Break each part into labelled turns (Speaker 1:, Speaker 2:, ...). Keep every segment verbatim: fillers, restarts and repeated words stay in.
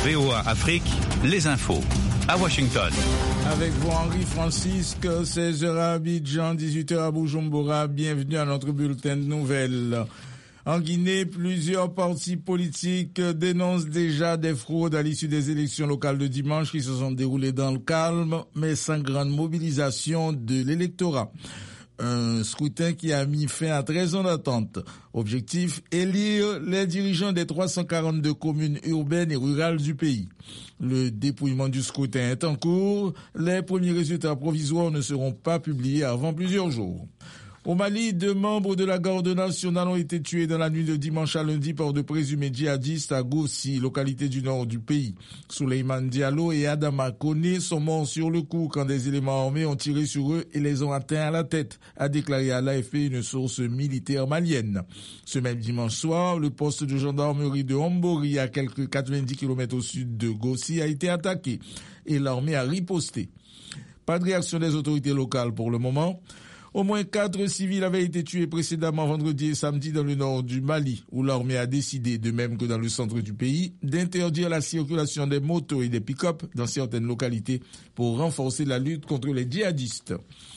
Speaker 1: V O A Afrique, les infos. À Washington.
Speaker 2: Avec vous, Henri Francisque, seize heures à Abidjan, dix-huit heures à Bujumbura. Bienvenue à notre bulletin de nouvelles. En Guinée, plusieurs partis politiques dénoncent déjà des fraudes à l'issue des élections locales de dimanche qui se sont déroulées dans le calme, mais sans grande mobilisation de l'électorat. Un scrutin qui a mis fin à treize ans d'attente. Objectif, élire les dirigeants des trois cent quarante-deux communes urbaines et rurales du pays. Le dépouillement du scrutin est en cours. Les premiers résultats provisoires ne seront pas publiés avant plusieurs jours. Au Mali, deux membres de la garde nationale ont été tués dans la nuit de dimanche à lundi par de présumés djihadistes à Gossi, localité du nord du pays. Souleymane Diallo et Adama Kone sont morts sur le coup quand des éléments armés ont tiré sur eux et les ont atteints à la tête, a déclaré à l'A F P une source militaire malienne. Ce même dimanche soir, le poste de gendarmerie de Hombori, à quelques quatre-vingt-dix kilomètres au sud de Gossi, a été attaqué et l'armée a riposté. Pas de réaction des autorités locales pour le moment. Au moins quatre civils avaient été tués précédemment vendredi et samedi dans le nord du Mali, où l'armée a décidé, de même que dans le centre du pays, d'interdire la circulation des motos et des pick-up dans certaines localités pour renforcer la lutte contre les djihadistes.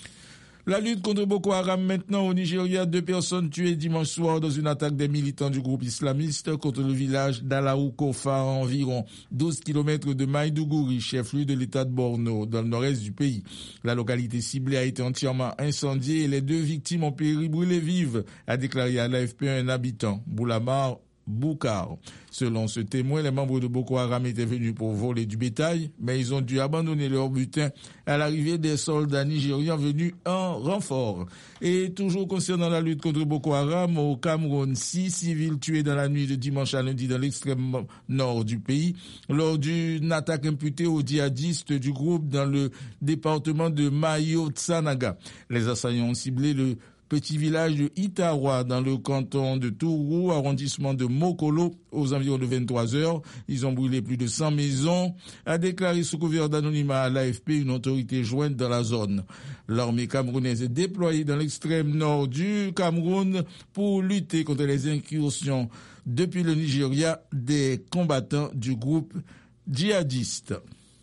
Speaker 2: La lutte contre Boko Haram maintenant au Nigeria, deux personnes tuées dimanche soir dans une attaque des militants du groupe islamiste contre le village d'Alaoukofa à environ douze kilomètres de Maïdougouri, chef-lieu de l'état de Borno, dans le nord-est du pays. La localité ciblée a été entièrement incendiée et les deux victimes ont péri brûlées vives, a déclaré à l'A F P un habitant, Boulamar Boukar. Selon ce témoin, les membres de Boko Haram étaient venus pour voler du bétail, mais ils ont dû abandonner leur butin à l'arrivée des soldats nigérians venus en renfort. Et toujours concernant la lutte contre Boko Haram, au Cameroun, six civils tués dans la nuit de dimanche à lundi dans l'extrême nord du pays, lors d'une attaque imputée aux djihadistes du groupe dans le département de Mayo-Tsanaga. Les assaillants ont ciblé le petit village de Itawa dans le canton de Tourou, arrondissement de Mokolo, aux environs de vingt-trois heures. Ils ont brûlé plus de cent maisons, a déclaré sous couvert d'anonymat à l'A F P une autorité jointe dans la zone. L'armée camerounaise est déployée dans l'extrême nord du Cameroun pour lutter contre les incursions depuis le Nigeria des combattants du groupe djihadiste.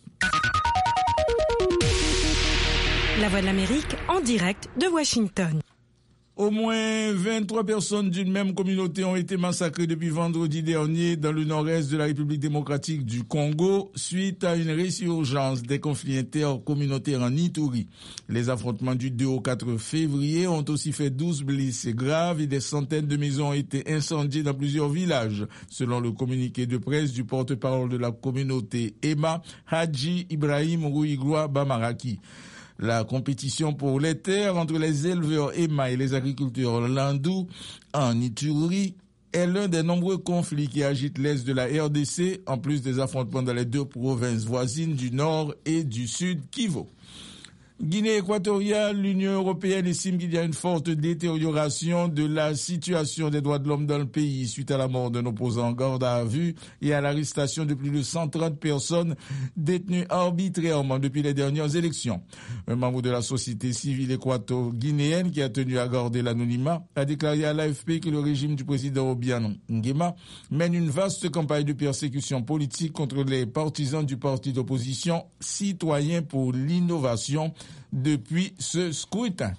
Speaker 3: La Voix de l'Amérique en direct de Washington.
Speaker 2: Au moins vingt-trois personnes d'une même communauté ont été massacrées depuis vendredi dernier dans le nord-est de la République démocratique du Congo suite à une résurgence des conflits intercommunautaires en Ituri. Les affrontements du deux au quatre février ont aussi fait douze blessés graves et des centaines de maisons ont été incendiées dans plusieurs villages, selon le communiqué de presse du porte-parole de la communauté Emma, Hadji Ibrahim Rouigloa Bamaraki. La compétition pour les terres entre les éleveurs Emma et les agriculteurs Landou en Ituri est l'un des nombreux conflits qui agitent l'est de la R D C, en plus des affrontements dans les deux provinces voisines du nord et du sud Kivu. Guinée équatoriale, l'Union européenne estime qu'il y a une forte détérioration de la situation des droits de l'homme dans le pays suite à la mort d'un opposant en garde à vue et à l'arrestation de plus de cent trente personnes détenues arbitrairement depuis les dernières élections. Un membre de la société civile équato-guinéenne qui a tenu à garder l'anonymat a déclaré à l'A F P que le régime du président Obiang Nguema mène une vaste campagne de persécution politique contre les partisans du parti d'opposition Citoyens pour l'innovation depuis ce scrutin.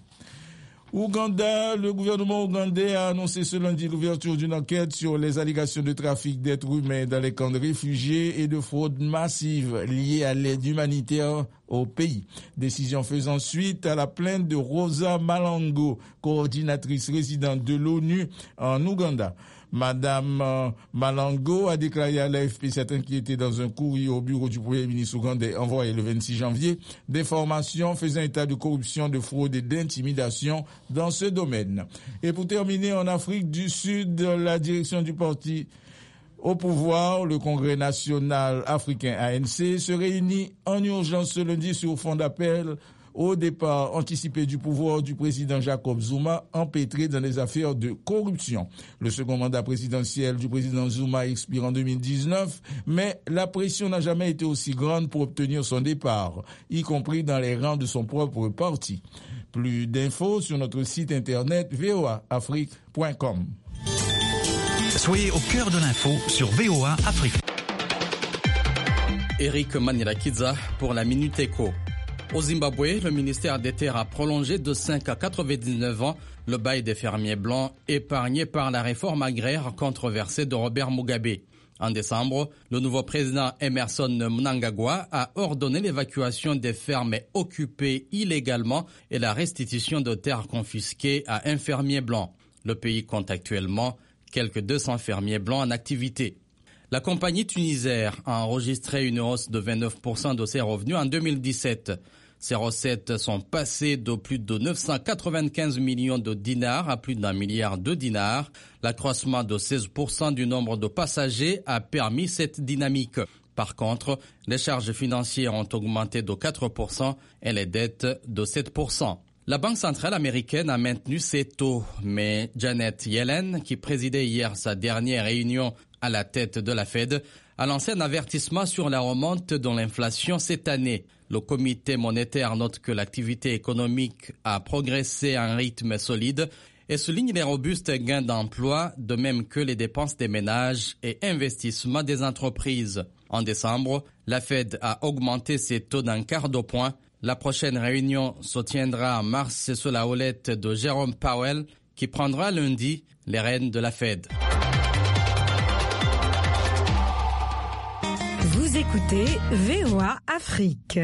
Speaker 2: Ouganda, le gouvernement ougandais a annoncé ce lundi l'ouverture d'une enquête sur les allégations de trafic d'êtres humains dans les camps de réfugiés et de fraude massive liée à l'aide humanitaire au pays. Décision faisant suite à la plainte de Rosa Malango, coordinatrice résidente de l'ONU en Ouganda. Madame euh, Malango a déclaré à l'A F P s'être inquiétée dans un courrier au bureau du Premier ministre ougandais envoyé le vingt-six janvier d'informations faisant état de corruption, de fraude et d'intimidation dans ce domaine. Et pour terminer, en Afrique du Sud, la direction du parti au pouvoir, le Congrès national africain A N C, se réunit en urgence ce lundi sur fond d'appel au départ anticipé du pouvoir du président Jacob Zuma, empêtré dans des affaires de corruption. Le second mandat présidentiel du président Zuma expire en deux mille dix-neuf, mais la pression n'a jamais été aussi grande pour obtenir son départ, y compris dans les rangs de son propre parti. Plus d'infos sur notre site internet v o a afrique point com.
Speaker 1: Soyez au cœur de l'info sur V O A Afrique.
Speaker 4: Eric Manirakiza pour la Minute Éco. Au Zimbabwe, le ministère des Terres a prolongé de cinq à quatre-vingt-dix-neuf ans le bail des fermiers blancs épargnés par la réforme agraire controversée de Robert Mugabe. En décembre, le nouveau président Emerson Mnangagwa a ordonné l'évacuation des fermes occupées illégalement et la restitution de terres confisquées à un fermier blanc. Le pays compte actuellement quelques deux cents fermiers blancs en activité. La compagnie Tunisair a enregistré une hausse de vingt-neuf pour cent de ses revenus en deux mille dix-sept. Ses recettes sont passées de plus de neuf cent quatre-vingt-quinze millions de dinars à plus d'un milliard de dinars. L'accroissement de seize pour cent du nombre de passagers a permis cette dynamique. Par contre, les charges financières ont augmenté de quatre pour cent et les dettes de sept pour cent. La Banque centrale américaine a maintenu ses taux, mais Janet Yellen, qui présidait hier sa dernière réunion à la tête de la Fed, a lancé un avertissement sur la remonte de l'inflation cette année. Le comité monétaire note que l'activité économique a progressé à un rythme solide et souligne les robustes gains d'emploi, de même que les dépenses des ménages et investissements des entreprises. En décembre, la Fed a augmenté ses taux d'un quart de point. La prochaine réunion se tiendra en mars sous la houlette de Jerome Powell, qui prendra lundi les rênes de la Fed.
Speaker 3: Vous écoutez V O A Afrique.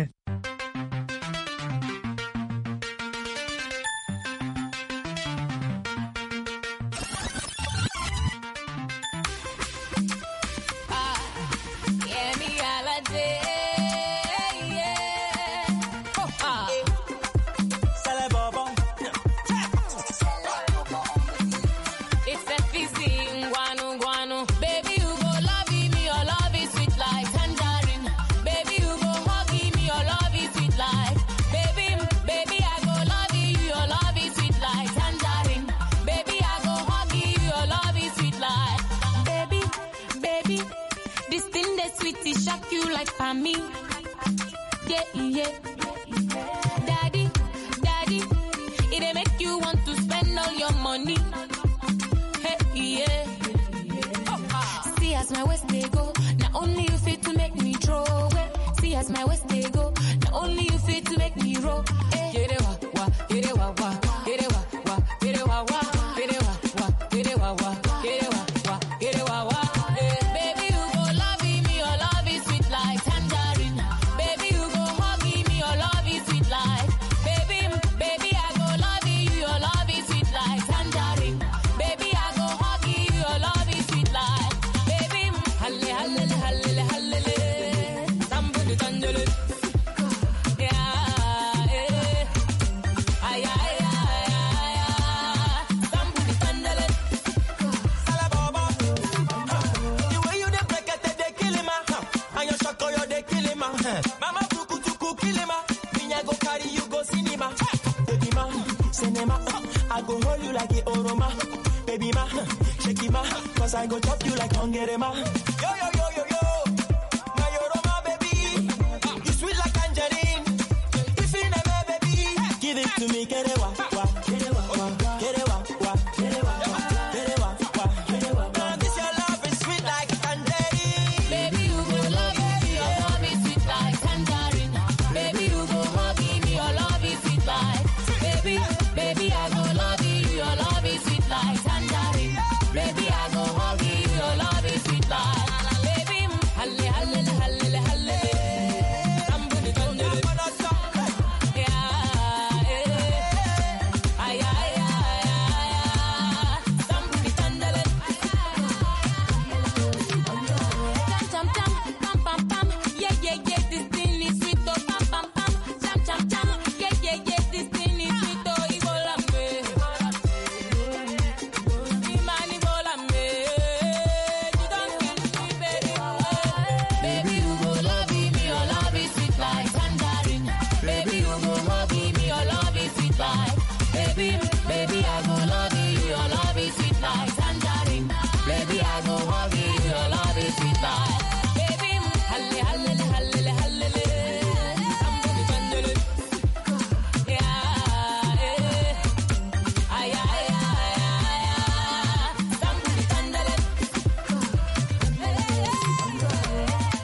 Speaker 5: Me, yeah, yeah. Daddy, daddy, it dey make you want to spend all your money. Hey, yeah. See as my waist they go, not only you fit to make me throw away. See as my waist they go, not only you fit to make me roll. Get it wa wa, get it wa wa, get it wa wa, get it wa wa, get it wa wa, get it wa wa, get it wa wa, get it wa wa. Baby, you go love me, your love is sweet like tangerine. Baby, you go hug me, your love is sweet like. Baby, baby, I go love you, your love is sweet like tangerine. Baby, I go hug you, your love is sweet like. Baby, halle halle halle halle, somebody tangerine. Yeah, eh. Ay ay ay ay, somebody tangerine.
Speaker 6: Salababa, the way you dey break it, they kill him, ah. And your shako, you dey kill him, ah. Mama tuku tuku kill him, ah. Me I go carry you go cinema, baby ma, cinema. I go hold you like a oroma, baby ma, shake it ma, 'cause I go chop you like hungry ma. Yo yo yo yo